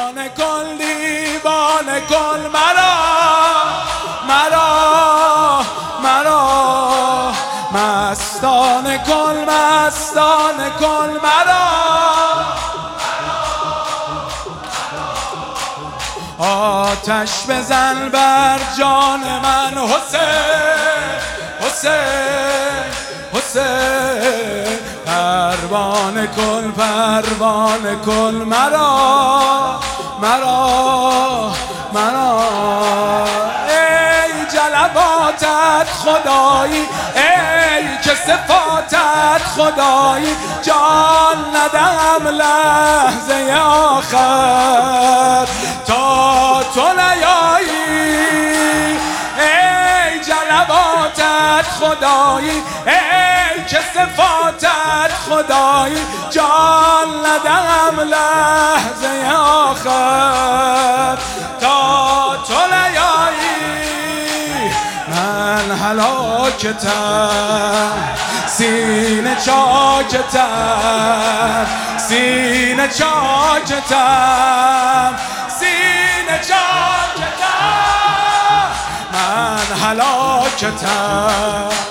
دیوانه کن دیوانه کن مرا مستانه کن مستانه کن مرا آتش بزن بر جان من حسین حسین حسین پروانه کن مرا ای جلواتت خدایی ای که صفاتت خدایی جان ندم لحظه آخر تا تو نیایی ای جلواتت خدایی ای که صفاتت خدایی جان ندم لحظه آخر تا تو نیایی من هلاکتم سینه چاکتم سینه چاکتم سینه چاکتم من هلاکتم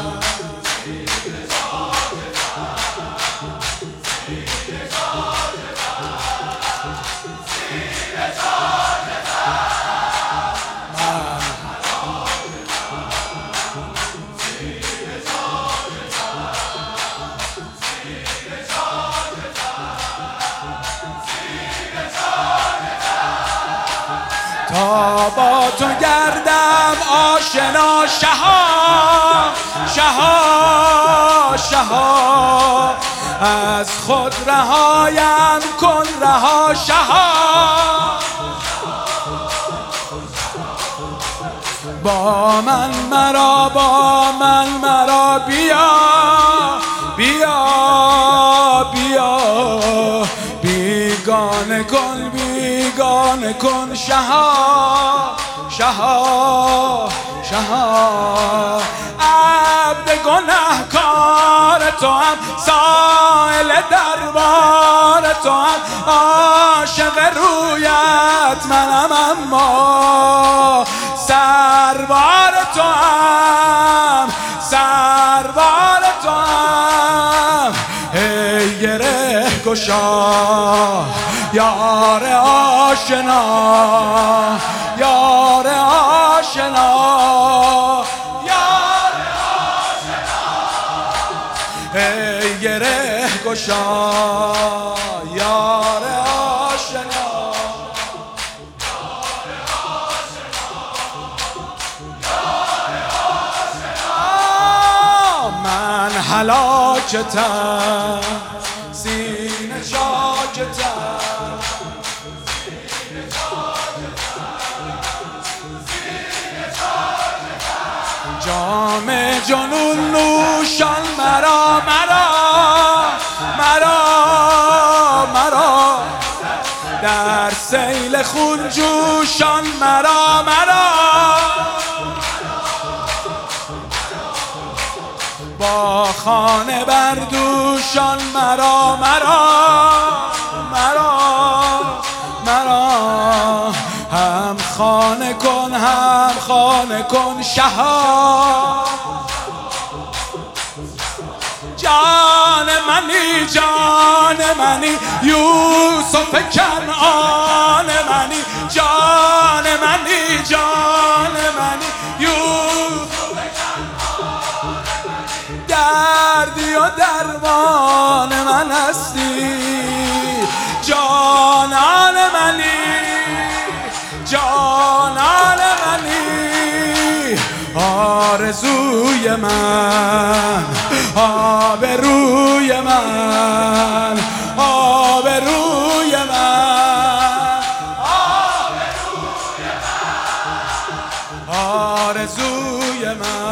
تا با تو گردم آشنا شها از خود رهایم کن رها شها با من مرا بیا بیگانه کن شها عبد گنهکار تو هم سائل دربار تو هم عاشق رویت منم اما سربار تو هم ای گره گشا یار آشنا ای گره گشا یار آشنا من هلاکتم سینه چاکتم جام جنون نوشان مرا در سیل خون جوشان مرا با خانه بردوشان مرا هم خانه کن شها جان منی یوسف کنعان منی جان منی یوسف دردی و درمان من هستی جانان منی آرزوی من آبروی من آرزوی من